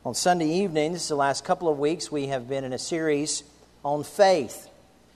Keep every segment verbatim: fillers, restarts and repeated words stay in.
On Sunday evenings, the last couple of weeks, we have been in a series on faith.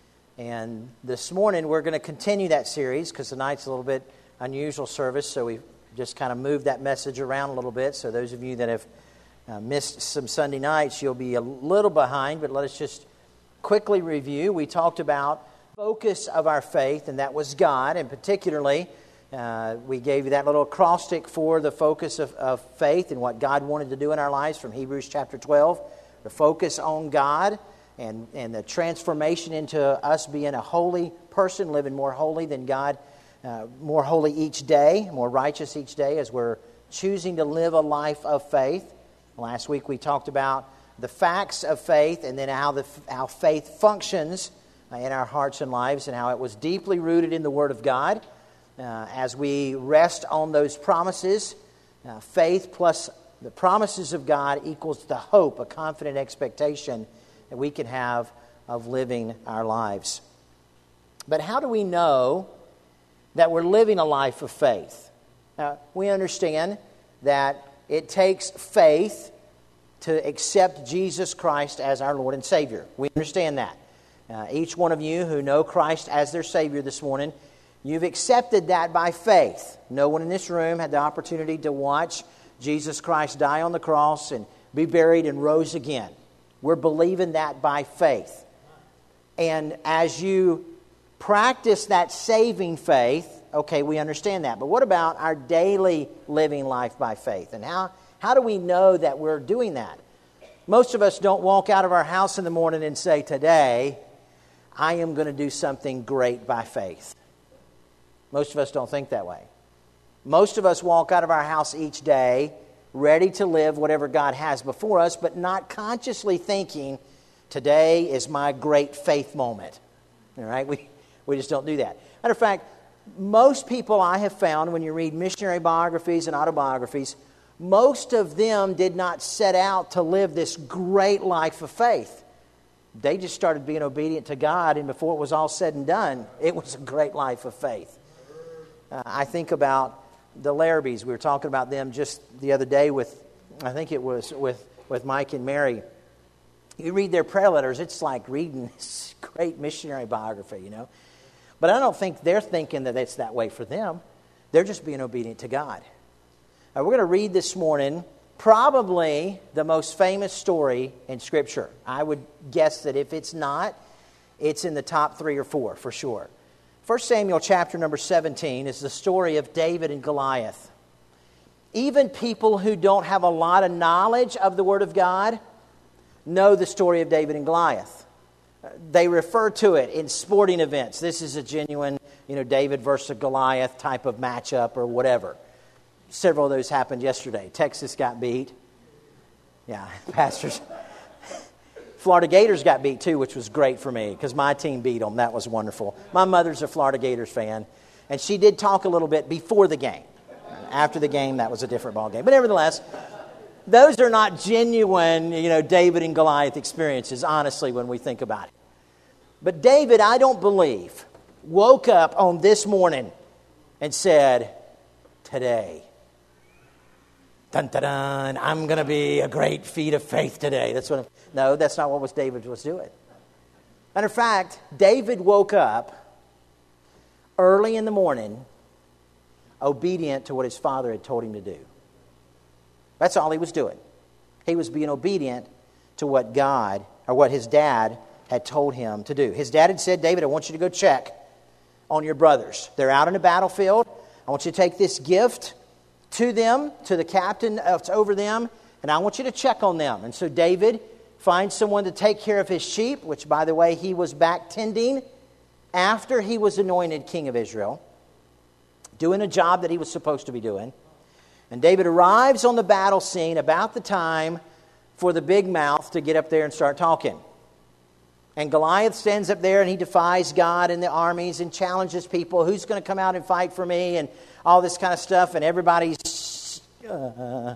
And this morning, we're going to continue that series because tonight's a little bit unusual service, so we just kind of moved that message around a little bit. So those of you that have uh, missed some Sunday nights, you'll be a little behind, but let us just quickly review. We talked about focus of our faith, and that was God, and particularly Uh, we gave you that little acrostic for the focus of, of faith and what God wanted to do in our lives from Hebrews chapter twelve. The focus on God and, and the transformation into us being a holy person, living more holy than God, uh, more holy each day, more righteous each day as we're choosing to live a life of faith. Last week we talked about the facts of faith and then how, the, how faith functions in our hearts and lives and how it was deeply rooted in the Word of God. Uh, as we rest on those promises, uh, faith plus the promises of God equals the hope, a confident expectation that we can have of living our lives. But how do we know that we're living a life of faith? Now, we understand that it takes faith to accept Jesus Christ as our Lord and Savior. We understand that. Uh, each one of you who know Christ as their Savior this morning, you've accepted that by faith. No one in this room had the opportunity to watch Jesus Christ die on the cross and be buried and rose again. We're believing that by faith. And as you practice that saving faith, okay, we understand that. But what about our daily living life by faith? And how, how do we know that we're doing that? Most of us don't walk out of our house in the morning and say, today, I am going to do something great by faith. Most of us don't think that way. Most of us walk out of our house each day ready to live whatever God has before us, but not consciously thinking, today is my great faith moment. All right? We, we just don't do that. Matter of fact, most people I have found, when you read missionary biographies and autobiographies, most of them did not set out to live this great life of faith. They just started being obedient to God, and before it was all said and done, it was a great life of faith. Uh, I think about the Larrabees. We were talking about them just the other day with, I think it was with, with Mike and Mary. You read their prayer letters, it's like reading this great missionary biography, you know. But I don't think they're thinking that it's that way for them. They're just being obedient to God. Uh, we're going to read this morning probably the most famous story in Scripture. I would guess that if it's not, it's in the top three or four for sure. First Samuel chapter number seventeen is the story of David and Goliath. Even people who don't have a lot of knowledge of the Word of God know the story of David and Goliath. They refer to it in sporting events. This is a genuine, you know, David versus Goliath type of matchup or whatever. Several of those happened yesterday. Texas got beat. Yeah, pastors. Florida Gators got beat too, which was great for me because my team beat them. That was wonderful. My mother's a Florida Gators fan, and she did talk a little bit before the game. After the game, that was a different ball game. But nevertheless, those are not genuine, you know, David and Goliath experiences, honestly, when we think about it. But David, I don't believe, woke up on this morning and said, today, dun, dun, dun, I'm going to be a great feat of faith today. That's what. I'm, no, that's not what was David was doing. Matter of fact, David woke up early in the morning, obedient to what his father had told him to do. That's all he was doing. He was being obedient to what God, or what his dad had told him to do. His dad had said, David, I want you to go check on your brothers. They're out in the battlefield. I want you to take this gift to them, to the captain that's over them, and I want you to check on them. And so David finds someone to take care of his sheep, which, by the way, he was back tending after he was anointed king of Israel, doing a job that he was supposed to be doing. And David arrives on the battle scene about the time for the big mouth to get up there and start talking. And Goliath stands up there and he defies God and the armies and challenges people. Who's going to come out and fight for me? And all this kind of stuff. And everybody's, uh,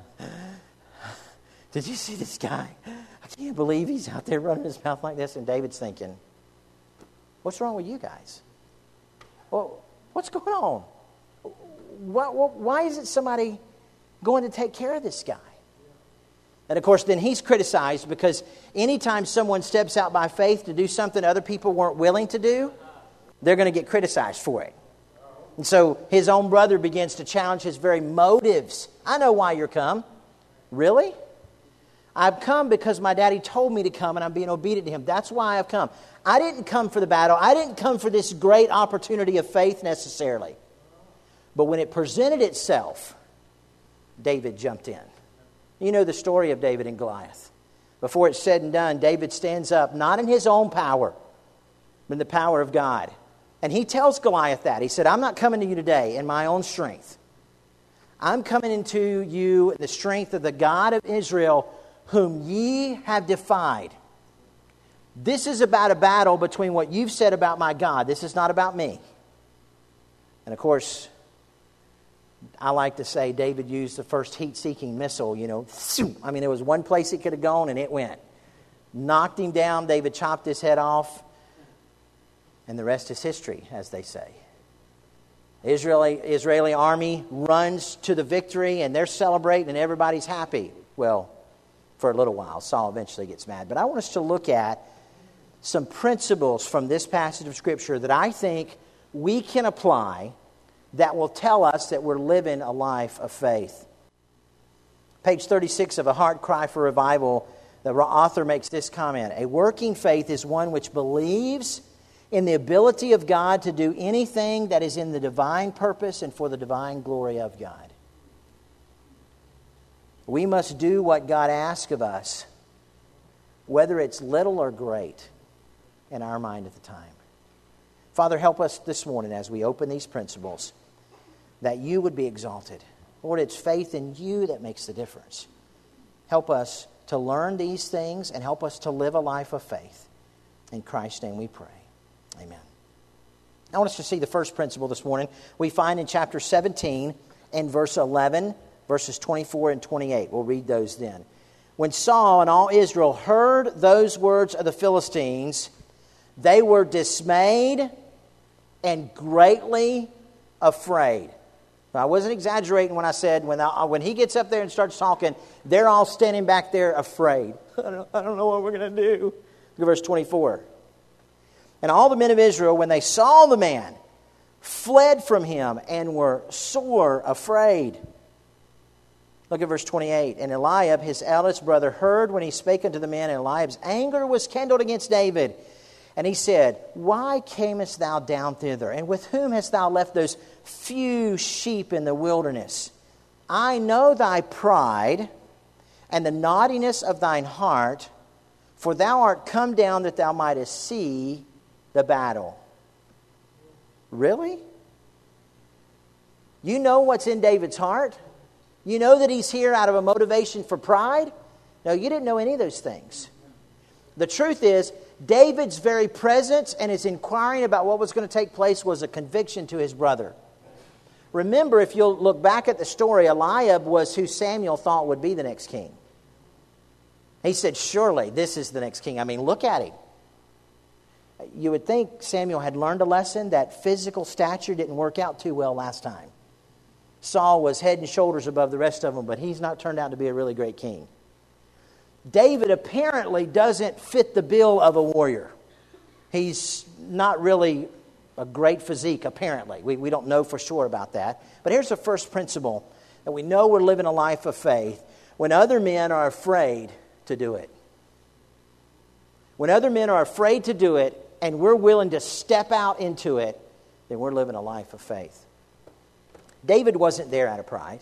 did you see this guy? I can't believe he's out there running his mouth like this. And David's thinking, what's wrong with you guys? Well, what's going on? Why, why is it somebody going to take care of this guy? And of course, then he's criticized because anytime someone steps out by faith to do something other people weren't willing to do, they're going to get criticized for it. And so his own brother begins to challenge his very motives. I know why you're come. Really? I've come because my daddy told me to come and I'm being obedient to him. That's why I've come. I didn't come for the battle. I didn't come for this great opportunity of faith necessarily. But when it presented itself, David jumped in. You know the story of David and Goliath. Before it's said and done, David stands up, not in his own power, but in the power of God. And he tells Goliath that. He said, I'm not coming to you today in my own strength. I'm coming into you in the strength of the God of Israel, whom ye have defied. This is about a battle between what you've said about my God. This is not about me. And of course, I like to say David used the first heat-seeking missile, you know. I mean, there was one place it could have gone and it went. Knocked him down. David chopped his head off. And the rest is history, as they say. Israeli, Israeli army runs to the victory and they're celebrating and everybody's happy. Well, for a little while. Saul eventually gets mad. But I want us to look at some principles from this passage of Scripture that I think we can apply that will tell us that we're living a life of faith. Page thirty-six of A Heart Cry for Revival, the author makes this comment. A working faith is one which believes in the ability of God to do anything that is in the divine purpose and for the divine glory of God. We must do what God asks of us, whether it's little or great, in our mind at the time. Father, help us this morning as we open these principles, that you would be exalted. Lord, it's faith in you that makes the difference. Help us to learn these things and help us to live a life of faith. In Christ's name we pray. Amen. I want us to see the first principle this morning. We find in chapter seventeen and verse eleven, verses twenty-four and twenty-eight. We'll read those then. When Saul and all Israel heard those words of the Philistines, they were dismayed and greatly afraid. I wasn't exaggerating when I said when I, when he gets up there and starts talking, they're all standing back there afraid. I don't, I don't know what we're going to do. Look at verse twenty-four. And all the men of Israel, when they saw the man, fled from him and were sore afraid. Look at verse twenty-eight. And Eliab, his eldest brother, heard when he spake unto the man, and Eliab's anger was kindled against David. And he said, Why camest thou down thither? And with whom hast thou left those few sheep in the wilderness? I know thy pride and the naughtiness of thine heart, for thou art come down that thou mightest see the battle. Really? You know what's in David's heart? You know that he's here out of a motivation for pride? No, you didn't know any of those things. The truth is, David's very presence and his inquiring about what was going to take place was a conviction to his brother. Remember, if you'll look back at the story, Eliab was who Samuel thought would be the next king. He said, surely this is the next king. I mean, look at him. You would think Samuel had learned a lesson that physical stature didn't work out too well last time. Saul was head and shoulders above the rest of them, but he's not turned out to be a really great king. David apparently doesn't fit the bill of a warrior. He's not really a great physique, apparently. We, we don't know for sure about that. But here's the first principle, that we know we're living a life of faith when other men are afraid to do it. When other men are afraid to do it and we're willing to step out into it, then we're living a life of faith. David wasn't there out of pride.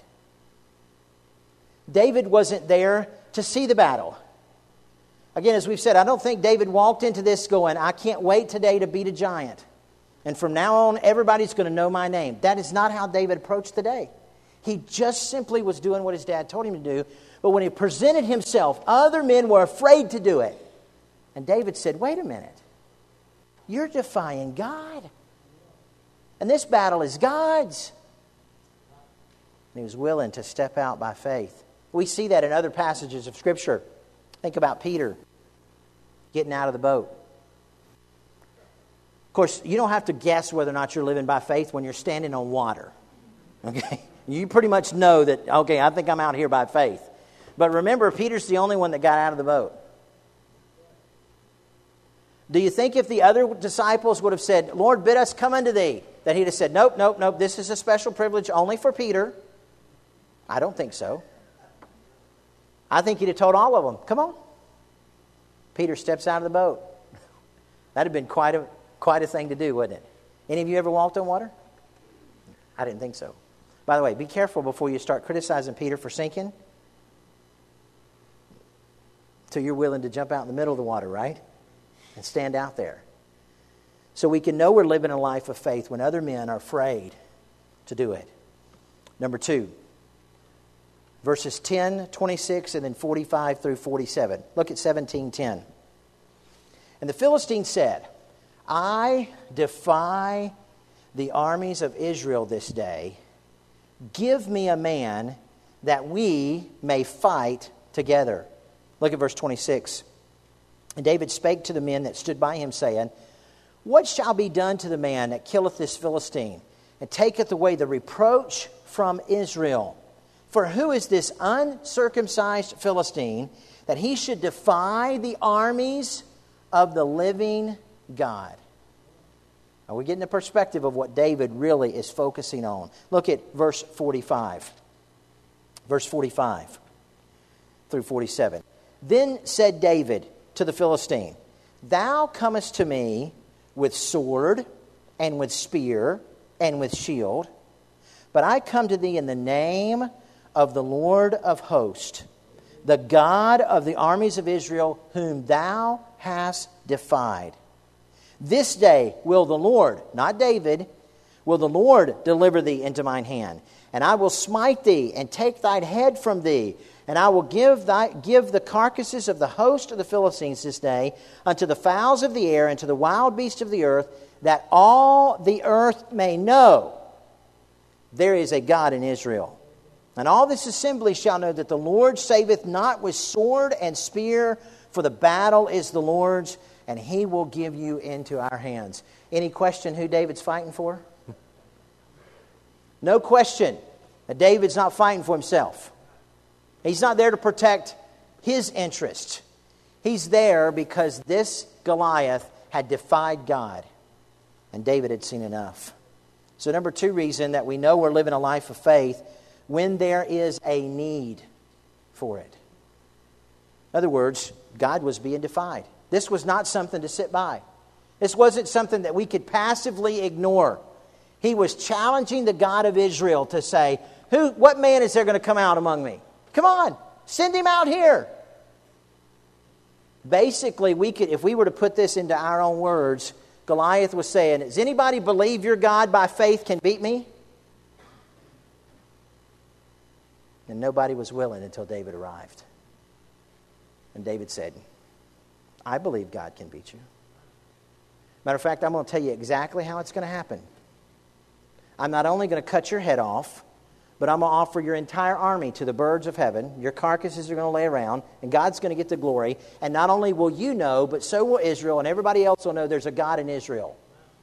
David wasn't there to see the battle. Again, as we've said, I don't think David walked into this going, I can't wait today to beat a giant. And from now on, everybody's going to know my name. That is not how David approached the day. He just simply was doing what his dad told him to do. But when he presented himself, other men were afraid to do it. And David said, wait a minute. You're defying God. And this battle is God's. And he was willing to step out by faith. We see that in other passages of Scripture. Think about Peter getting out of the boat. Of course, you don't have to guess whether or not you're living by faith when you're standing on water. Okay? You pretty much know that, okay, I think I'm out here by faith. But remember, Peter's the only one that got out of the boat. Do you think if the other disciples would have said, Lord, bid us come unto thee, that he'd have said, nope, nope, nope, this is a special privilege only for Peter? I don't think so. I think he'd have told all of them, come on. Peter steps out of the boat. That'd have been quite a, quite a thing to do, wouldn't it? Any of you ever walked on water? I didn't think so. By the way, be careful before you start criticizing Peter for sinking. Till you're willing to jump out in the middle of the water, right? And stand out there. So we can know we're living a life of faith when other men are afraid to do it. Number two, verses ten, twenty-six, and then forty-five through forty-seven. Look at seventeen ten. And the Philistine said, I defy the armies of Israel this day. Give me a man that we may fight together. Look at verse twenty-six. And David spake to the men that stood by him, saying, What shall be done to the man that killeth this Philistine, and taketh away the reproach from Israel? For who is this uncircumcised Philistine, that he should defy the armies of the living God? Now we're getting the perspective of what David really is focusing on. Look at verse forty-five. Verse forty-five through forty-seven. Then said David to the Philistine, Thou comest to me with sword and with spear and with shield, but I come to thee in the name of the Lord of hosts, the God of the armies of Israel, whom thou hast defied. This day will the Lord, not David, will the Lord deliver thee into mine hand, and I will smite thee and take thine head from thee, and I will give thy, give the carcasses of the host of the Philistines this day unto the fowls of the air and to the wild beasts of the earth, that all the earth may know there is a God in Israel. And all this assembly shall know that the Lord saveth not with sword and spear, for the battle is the Lord's, and he will give you into our hands. Any question who David's fighting for? No question that David's not fighting for himself. He's not there to protect his interests. He's there because this Goliath had defied God, and David had seen enough. So number two reason that we know we're living a life of faith, when there is a need for it. In other words, God was being defied. This was not something to sit by. This wasn't something that we could passively ignore. He was challenging the God of Israel to say, "Who? What man is there going to come out among me? Come on, send him out here." Basically, we could, if we were to put this into our own words, Goliath was saying, does anybody believe your God by faith can beat me? And nobody was willing until David arrived. And David said, I believe God can beat you. Matter of fact, I'm going to tell you exactly how it's going to happen. I'm not only going to cut your head off, but I'm going to offer your entire army to the birds of heaven. Your carcasses are going to lay around, and God's going to get the glory. And not only will you know, but so will Israel, and everybody else will know there's a God in Israel.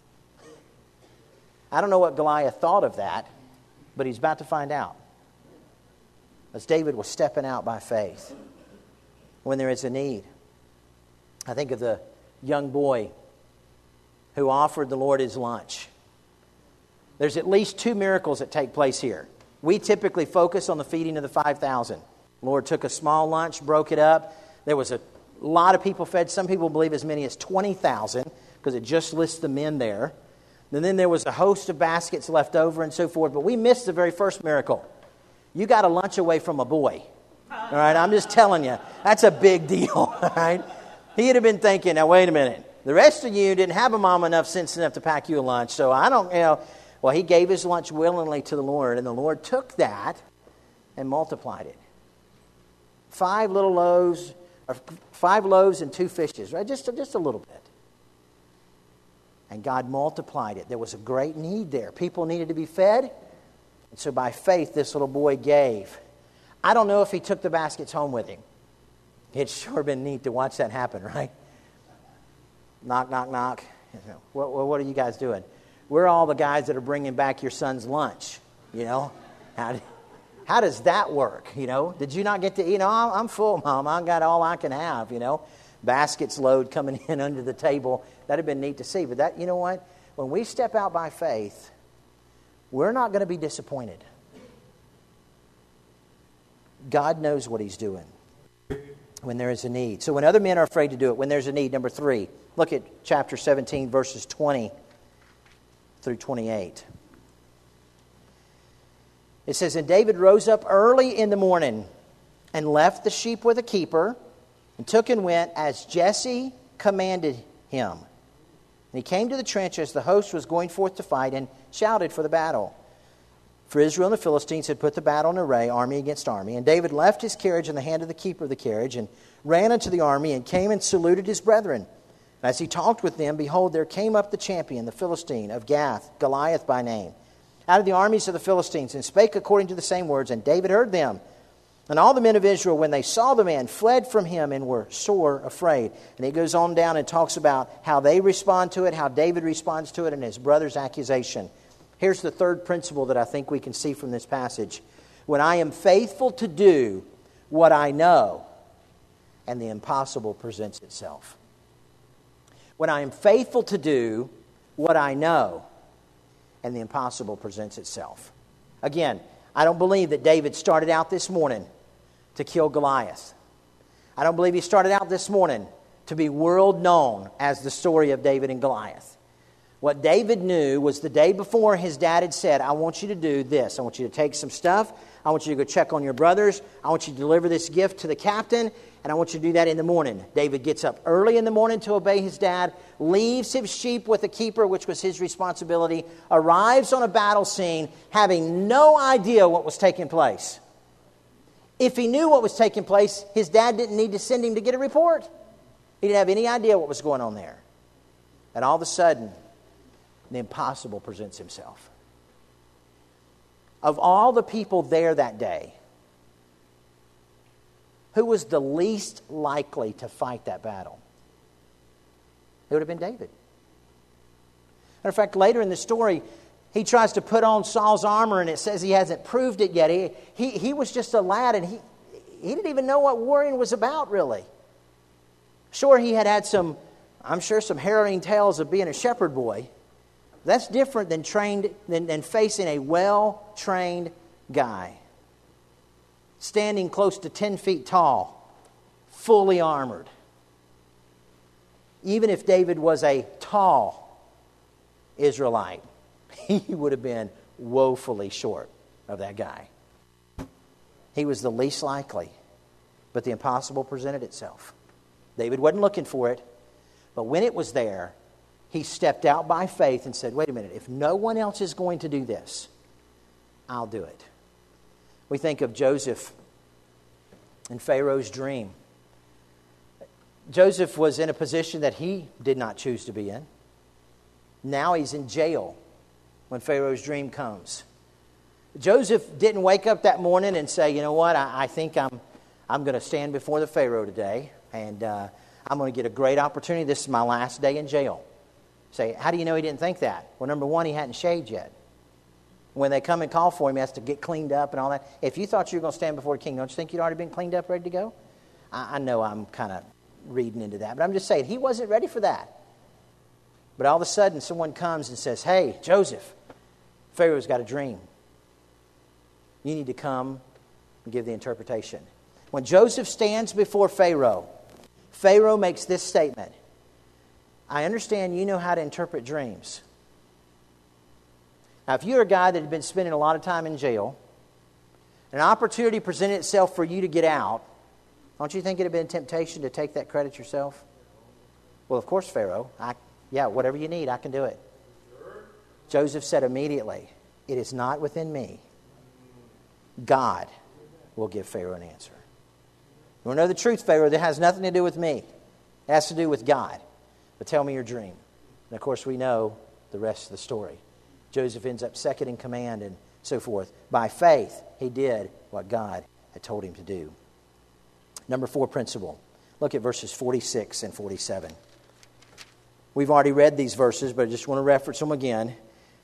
I don't know what Goliath thought of that, but he's about to find out. As David was stepping out by faith when there is a need. I think of the young boy who offered the Lord his lunch. There's at least two miracles that take place here. We typically focus on the feeding of the five thousand. The Lord took a small lunch, broke it up. There was a lot of people fed. Some people believe as many as twenty thousand because it just lists the men there. And then there was a host of baskets left over and so forth. But we missed the very first miracle. You got a lunch away from a boy. All right, I'm just telling you, that's a big deal. All right, he'd have been thinking, now wait a minute. The rest of you didn't have a mom enough sense enough to pack you a lunch, so I don't, you know. Well, he gave his lunch willingly to the Lord, and the Lord took that and multiplied it. Five little loaves, or five loaves and two fishes, right? Just, just a little bit. And God multiplied it. There was a great need there. People needed to be fed. And so by faith, this little boy gave. I don't know if he took the baskets home with him. It's sure been neat to watch that happen, right? Knock, knock, knock. What, what are you guys doing? We're all the guys that are bringing back your son's lunch, you know. How do, how does that work? You know, did you not get to, you know, I'm full, Mom. I got all I can have, you know. Baskets load coming in under the table. That'd have been neat to see. But that, you know what? When we step out by faith, we're not going to be disappointed. God knows what He's doing when there is a need. So when other men are afraid to do it, when there's a need, number three, look at chapter seventeen, verses twenty through twenty-eight. It says, and David rose up early in the morning and left the sheep with a keeper and took and went as Jesse commanded him. And he came to the trench as the host was going forth to fight and shouted for the battle. For Israel and the Philistines had put the battle in array, army against army. And David left his carriage in the hand of the keeper of the carriage and ran unto the army and came and saluted his brethren. And as he talked with them, behold, there came up the champion, the Philistine of Gath, Goliath by name, out of the armies of the Philistines, and spake according to the same words. And David heard them. And all the men of Israel, when they saw the man, fled from him and were sore afraid. And he goes on down and talks about how they respond to it, how David responds to it, and his brother's accusation. Here's the third principle that I think we can see from this passage. When I am faithful to do what I know, and the impossible presents itself. When I am faithful to do what I know, and the impossible presents itself. Again, I don't believe that David started out this morning to kill Goliath. I don't believe he started out this morning to be world known as the story of David and Goliath. What David knew was the day before his dad had said, I want you to do this. I want you to take some stuff. I want you to go check on your brothers. I want you to deliver this gift to the captain. And I want you to do that in the morning. David gets up early in the morning to obey his dad, leaves his sheep with the keeper, which was his responsibility, arrives on a battle scene having no idea what was taking place. If he knew what was taking place, his dad didn't need to send him to get a report. He didn't have any idea what was going on there. And all of a sudden, the impossible presents himself. Of all the people there that day, who was the least likely to fight that battle? It would have been David. Matter of fact, later in the story, he tries to put on Saul's armor, and it says he hasn't proved it yet. He, he, he was just a lad, and he, he didn't even know what warring was about, really. Sure, he had had some, I'm sure, some harrowing tales of being a shepherd boy. That's different than trained than, than facing a well-trained guy. Standing close to ten feet tall, fully armored. Even if David was a tall Israelite, he would have been woefully short of that guy. He was the least likely, but the impossible presented itself. David wasn't looking for it, but when it was there, he stepped out by faith and said, wait a minute, if no one else is going to do this, I'll do it. We think of Joseph in Pharaoh's dream. Joseph was in a position that he did not choose to be in. Now he's in jail when Pharaoh's dream comes. Joseph didn't wake up that morning and say, you know what, I, I think I'm I'm going to stand before the Pharaoh today, and uh, I'm going to get a great opportunity. This is my last day in jail. Say, how do you know he didn't think that? Well, number one, he hadn't shaved yet. When they come and call for him, he has to get cleaned up and all that. If you thought you were going to stand before the king, don't you think you'd already been cleaned up, ready to go? I, I know I'm kind of reading into that, but I'm just saying, he wasn't ready for that. But all of a sudden, someone comes and says, hey, Joseph, Pharaoh's got a dream. You need to come and give the interpretation. When Joseph stands before Pharaoh, Pharaoh makes this statement. I understand you know how to interpret dreams. Now, if you're a guy that had been spending a lot of time in jail, an opportunity presented itself for you to get out, don't you think it would have been a temptation to take that credit yourself? Well, of course, Pharaoh. I, yeah, whatever you need, I can do it. Joseph said immediately, it is not within me. God will give Pharaoh an answer. You want to know the truth, Pharaoh? That has nothing to do with me. It has to do with God. But tell me your dream. And of course, we know the rest of the story. Joseph ends up second in command and so forth. By faith, he did what God had told him to do. Number four principle. Look at verses forty-six and forty-seven. We've already read these verses, but I just want to reference them again.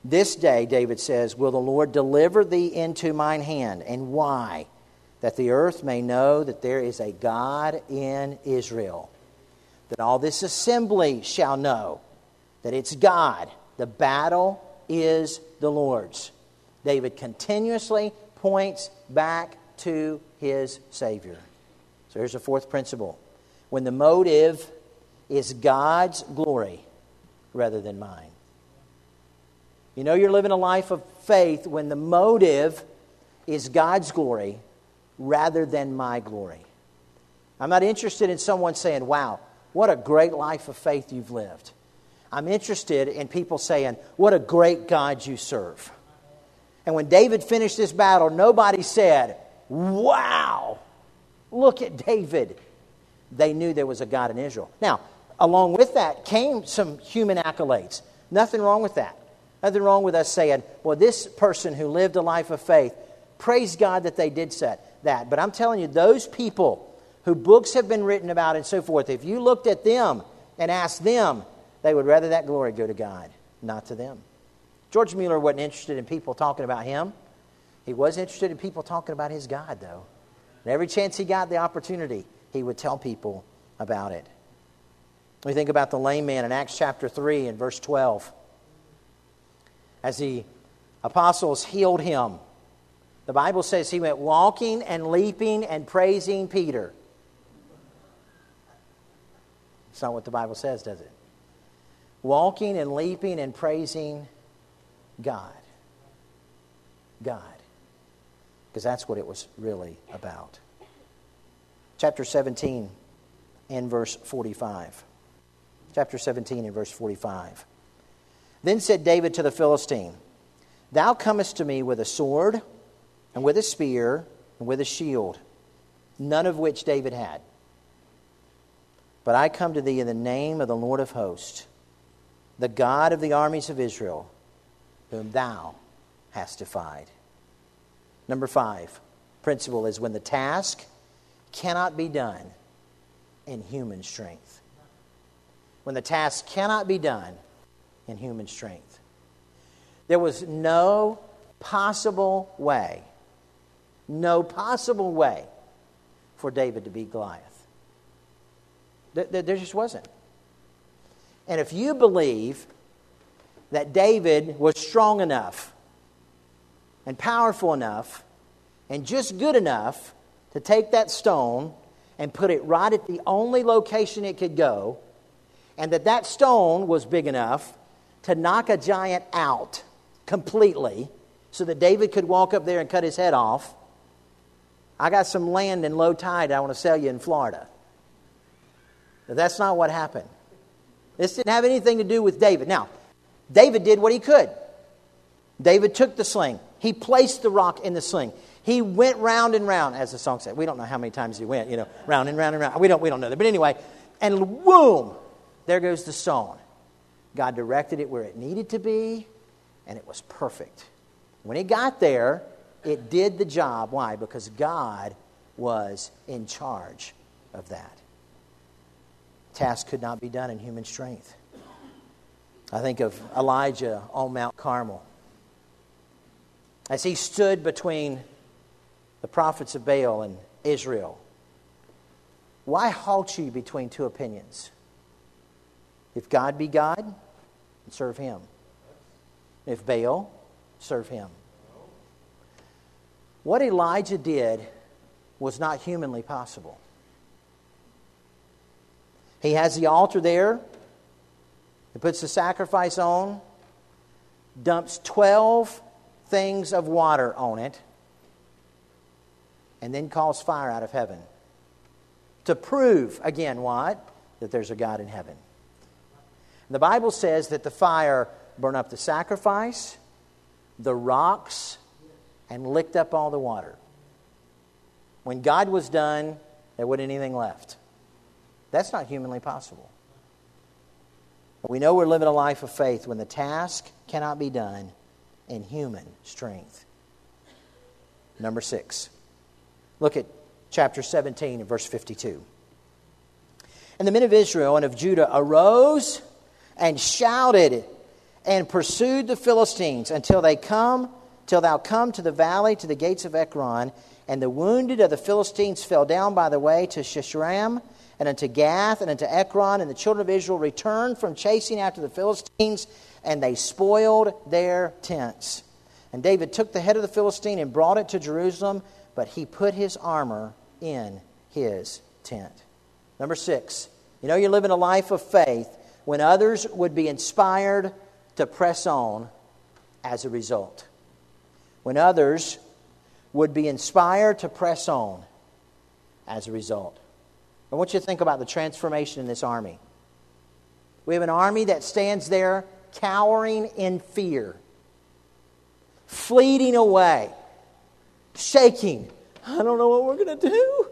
This day, David says, will the Lord deliver thee into mine hand. And why? That the earth may know that there is a God in Israel. That all this assembly shall know that it's God. The battle is the Lord's. David continuously points back to his Savior. So here's a fourth principle. When the motive is God's glory rather than mine. You know you're living a life of faith when the motive is God's glory rather than my glory. I'm not interested in someone saying, wow, what a great life of faith you've lived. I'm interested in people saying, what a great God you serve. And when David finished this battle, nobody said, wow, look at David. They knew there was a God in Israel. Now, along with that came some human accolades. Nothing wrong with that. Nothing wrong with us saying, well, this person who lived a life of faith, praise God that they did that. But I'm telling you, those people who books have been written about and so forth, if you looked at them and asked them, they would rather that glory go to God, not to them. George Mueller wasn't interested in people talking about him. He was interested in people talking about his God, though. And every chance he got the opportunity, he would tell people about it. We think about the lame man in Acts chapter three and verse twelve. As the apostles healed him, the Bible says he went walking and leaping and praising Peter. It's not what the Bible says, does it? Walking and leaping and praising God. God. Because that's what it was really about. Chapter seventeen and verse forty-five. Chapter seventeen and verse forty-five. Then said David to the Philistine, thou comest to me with a sword and with a spear and with a shield, none of which David had. But I come to thee in the name of the Lord of hosts, the God of the armies of Israel, whom thou hast defied. Number five, principle is when the task cannot be done in human strength. When the task cannot be done in human strength. There was no possible way, no possible way for David to beat Goliath. There, there just wasn't. And if you believe that David was strong enough and powerful enough and just good enough to take that stone and put it right at the only location it could go, and that that stone was big enough to knock a giant out completely so that David could walk up there and cut his head off, I got some land in low tide I want to sell you in Florida. But that's not what happened. This didn't have anything to do with David. Now, David did what he could. David took the sling. He placed the rock in the sling. He went round and round, as the song said. We don't know how many times he went, you know, round and round and round. We don't, we don't know that. But anyway, and boom, there goes the stone. God directed it where it needed to be, and it was perfect. When it got there, it did the job. Why? Because God was in charge of that. Task could not be done in human strength. I think of Elijah on Mount Carmel. As he stood between the prophets of Baal and Israel. Why halt you between two opinions? If God be God, serve Him. If Baal, serve him. What Elijah did was not humanly possible. He has the altar there. He puts the sacrifice on, dumps twelve things of water on it, and then calls fire out of heaven to prove, again, what? That there's a God in heaven. The Bible says that the fire burned up the sacrifice, the rocks, and licked up all the water. When God was done, there wasn't anything left. That's not humanly possible. But we know we're living a life of faith when the task cannot be done in human strength. Number six. Look at chapter seventeen and verse fifty-two. And the men of Israel and of Judah arose and shouted and pursued the Philistines until they come, till thou come to the valley, to the gates of Ekron. And the wounded of the Philistines fell down by the way to Shishram, and unto Gath, and unto Ekron. And the children of Israel returned from chasing after the Philistines, and they spoiled their tents. And David took the head of the Philistine and brought it to Jerusalem, but he put his armor in his tent. Number six, you know you're living a life of faith when others would be inspired to press on as a result. When others would be inspired to press on as a result. I want you to think about the transformation in this army. We have an army that stands there cowering in fear, fleeting away, shaking. I don't know what we're going to do.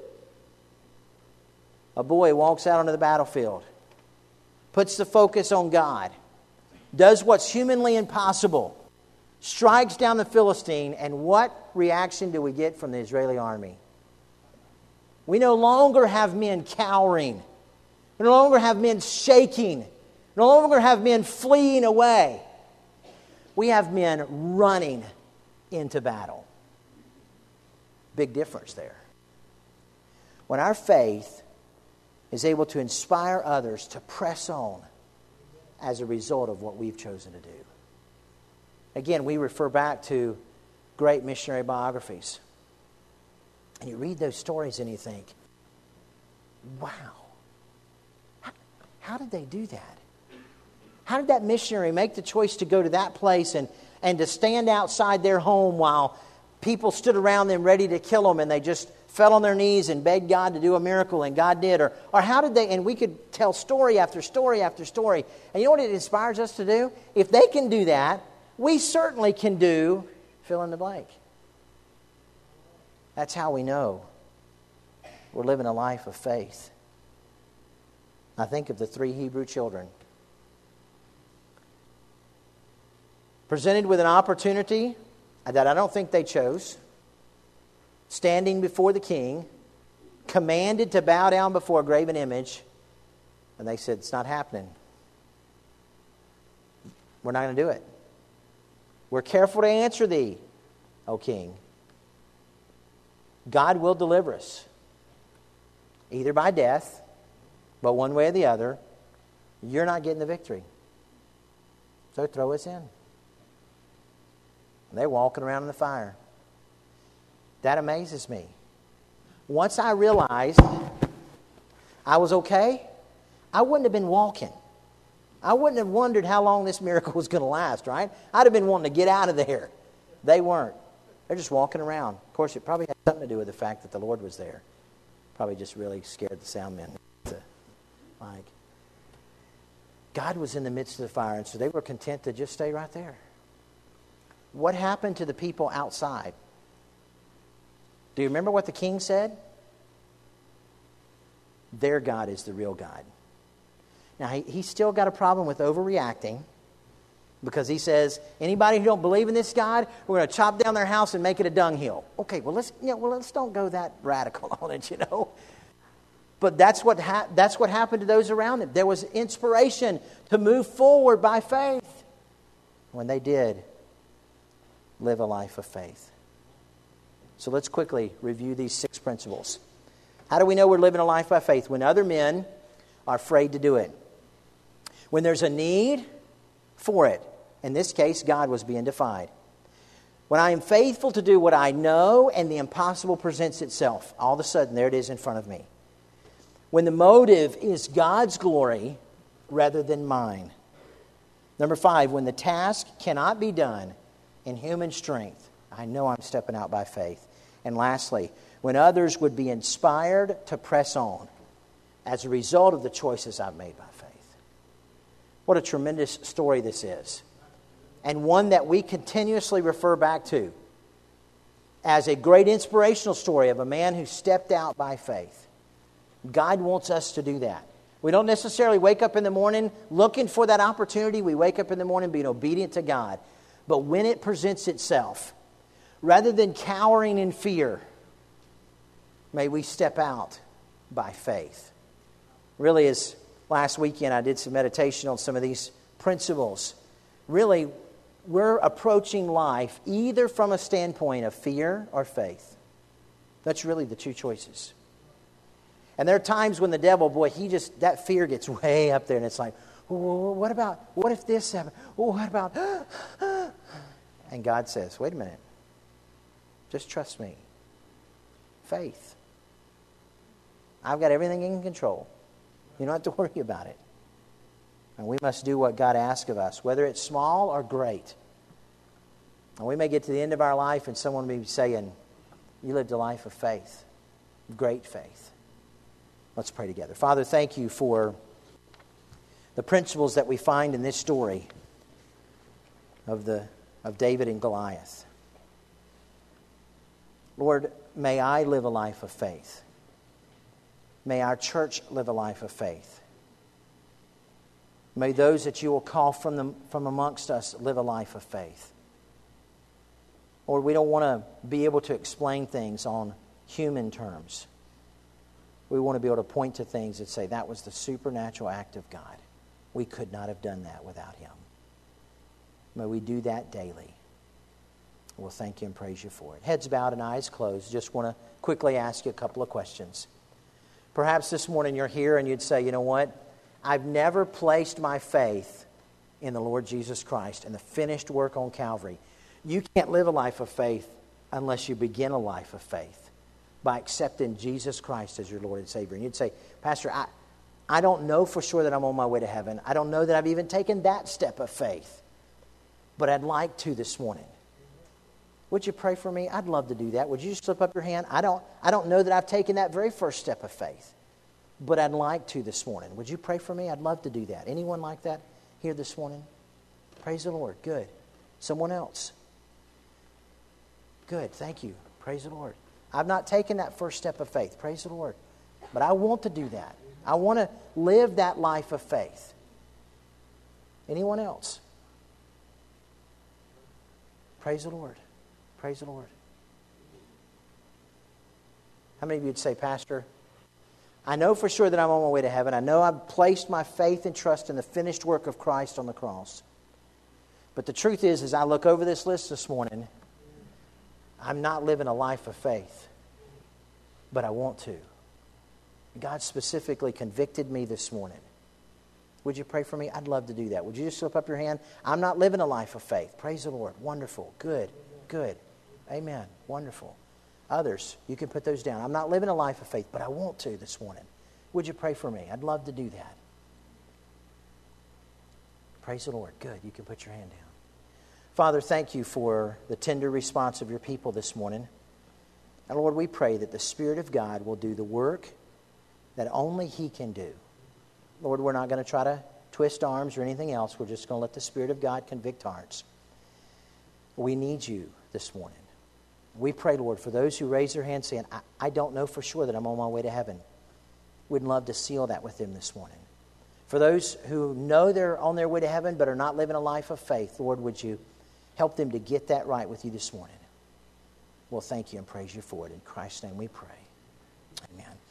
A boy walks out onto the battlefield, puts the focus on God, does what's humanly impossible, strikes down the Philistine, and what reaction do we get from the Israeli army? We no longer have men cowering. We no longer have men shaking. We no longer have men fleeing away. We have men running into battle. Big difference there. When our faith is able to inspire others to press on as a result of what we've chosen to do. Again, we refer back to great missionary biographies. And you read those stories and you think, wow, how, how did they do that? How did that missionary make the choice to go to that place and, and to stand outside their home while people stood around them ready to kill them, and they just fell on their knees and begged God to do a miracle, and God did? Or, or how did they, and we could tell story after story after story. And you know what it inspires us to do? If they can do that, we certainly can do fill in the blank. That's how we know we're living a life of faith. I think of the three Hebrew children. Presented with an opportunity that I don't think they chose, standing before the king, commanded to bow down before a graven image, and they said, it's not happening. We're not going to do it. We're careful to answer thee, O king. God will deliver us, either by death, but one way or the other, you're not getting the victory. So throw us in. And they're walking around in the fire. That amazes me. Once I realized I was okay, I wouldn't have been walking. I wouldn't have wondered how long this miracle was going to last, right? I'd have been wanting to get out of there. They weren't. They're just walking around. Of course, it probably had something to do with the fact that the Lord was there. Probably just really scared the sound men. To, like, God was in the midst of the fire, and so they were content to just stay right there. What happened to the people outside? Do you remember what the king said? Their God is the real God. Now, he, he's still got a problem with overreacting, because he says, anybody who don't believe in this God, we're going to chop down their house and make it a dunghill. Okay, well, let's you know, well let's don't go that radical on it, you know. But that's what ha- that's what happened to those around them. There was inspiration to move forward by faith. When they did, live a life of faith. So let's quickly review these six principles. How do we know we're living a life by faith? When other men are afraid to do it. When there's a need for it. In this case, God was being defied. When I am faithful to do what I know and the impossible presents itself, all of a sudden there it is in front of me. When the motive is God's glory rather than mine. Number five, when the task cannot be done in human strength, I know I'm stepping out by faith. And lastly, when others would be inspired to press on as a result of the choices I've made by faith. What a tremendous story this is. And one that we continuously refer back to as a great inspirational story of a man who stepped out by faith. God wants us to do that. We don't necessarily wake up in the morning looking for that opportunity. We wake up in the morning being obedient to God. But when it presents itself, rather than cowering in fear, may we step out by faith. Really, as last weekend I did some meditation on some of these principles really, we're approaching life either from a standpoint of fear or faith. That's really the two choices. And there are times when the devil, boy, he just, that fear gets way up there, and it's like, well, what about, what if this happened? Well, what about, and God says, wait a minute, just trust me. Faith. I've got everything in control. You don't have to worry about it. And we must do what God asks of us, whether it's small or great. And we may get to the end of our life and someone may be saying, you lived a life of faith, great faith. Let's pray together. Father, thank you for the principles that we find in this story of the of David and Goliath. Lord, may I live a life of faith. May our church live a life of faith. May those that you will call from them, from amongst us live a life of faith. Lord, we don't want to be able to explain things on human terms. We want to be able to point to things that say that was the supernatural act of God. We could not have done that without Him. May we do that daily. We'll thank you and praise you for it. Heads bowed and eyes closed. Just want to quickly ask you a couple of questions. Perhaps this morning you're here and you'd say, you know what? I've never placed my faith in the Lord Jesus Christ and the finished work on Calvary. You can't live a life of faith unless you begin a life of faith by accepting Jesus Christ as your Lord and Savior. And you'd say, Pastor, I, I don't know for sure that I'm on my way to heaven. I don't know that I've even taken that step of faith. But I'd like to this morning. Would you pray for me? I'd love to do that. Would you just slip up your hand? I don't, I don't know that I've taken that very first step of faith. But I'd like to this morning. Would you pray for me? I'd love to do that. Anyone like that here this morning? Praise the Lord. Good. Someone else? Good. Thank you. Praise the Lord. I've not taken that first step of faith. Praise the Lord. But I want to do that. I want to live that life of faith. Anyone else? Praise the Lord. Praise the Lord. How many of you would say, Pastor, I know for sure that I'm on my way to heaven. I know I've placed my faith and trust in the finished work of Christ on the cross. But the truth is, as I look over this list this morning, I'm not living a life of faith. But I want to. God specifically convicted me this morning. Would you pray for me? I'd love to do that. Would you just slip up your hand? I'm not living a life of faith. Praise the Lord. Wonderful. Good. Good. Amen. Wonderful. Others, you can put those down. I'm not living a life of faith, but I want to this morning. Would you pray for me? I'd love to do that. Praise the Lord. Good. You can put your hand down. Father, thank you for the tender response of your people this morning. And Lord, we pray that the Spirit of God will do the work that only He can do. Lord, we're not going to try to twist arms or anything else. We're just going to let the Spirit of God convict hearts. We need you this morning. We pray, Lord, for those who raise their hands saying, I, I don't know for sure that I'm on my way to heaven. We'd love to seal that with them this morning. For those who know they're on their way to heaven but are not living a life of faith, Lord, would you help them to get that right with you this morning? Well, thank you and praise you for it. In Christ's name we pray. Amen.